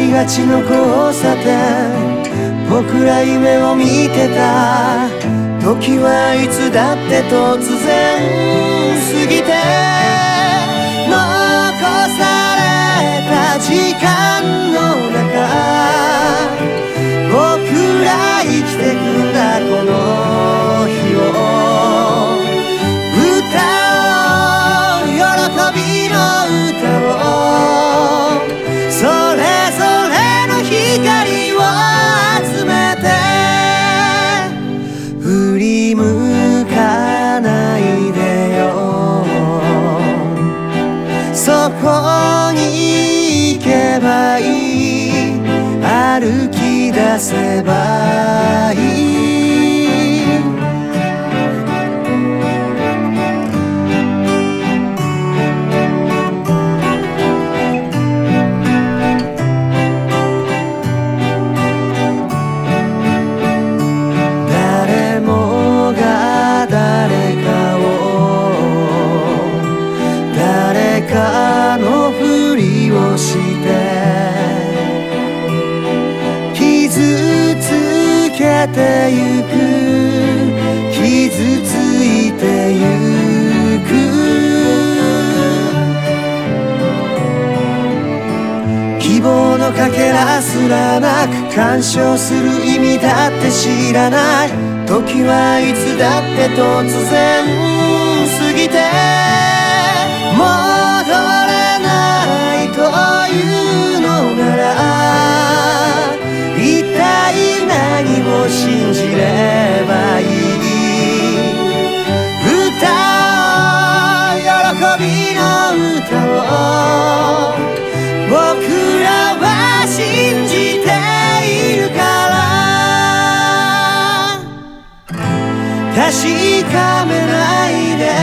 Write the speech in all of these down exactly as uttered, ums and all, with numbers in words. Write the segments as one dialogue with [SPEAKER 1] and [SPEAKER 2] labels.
[SPEAKER 1] りがちの交差点、僕ら夢を見てた時はいつだって突然過ぎて、残された時間の中、僕ら生きてくんだこの日を。歌を喜びの歌を、それぞれの光を集めて、振り向かないでよ、そこに行けばいい、歩き出せばいい。誰もが誰かを、誰かのふりをして傷つけてゆく、傷ついてゆく。希望のかけらすらなく、干渉する意味だって知らない。時はいつだって突然過ぎて、戻れないというのなら、一体何を信じればいい。歌を喜びの歌を、僕らは信じているから。確かめないで、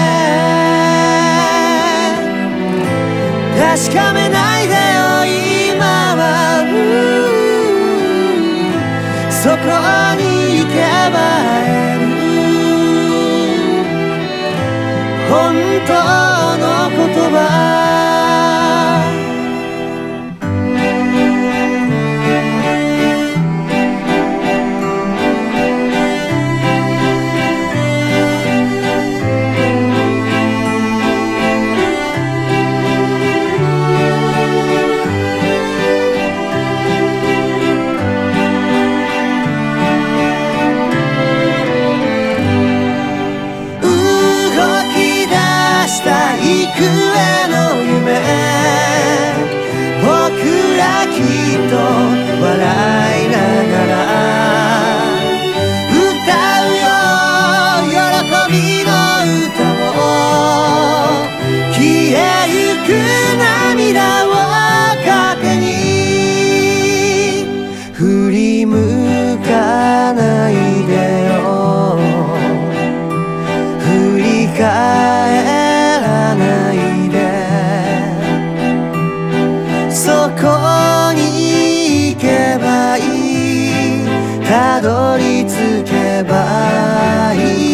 [SPEAKER 1] 確かめないでよ今は。そこに行けば会える本当の言葉。行くへの夢、僕らきっと笑いながら歌うよ喜びの歌を、消えゆく涙を糧に、振り向かないでよ、振り返そこに行けばいい、たどり着けばいい。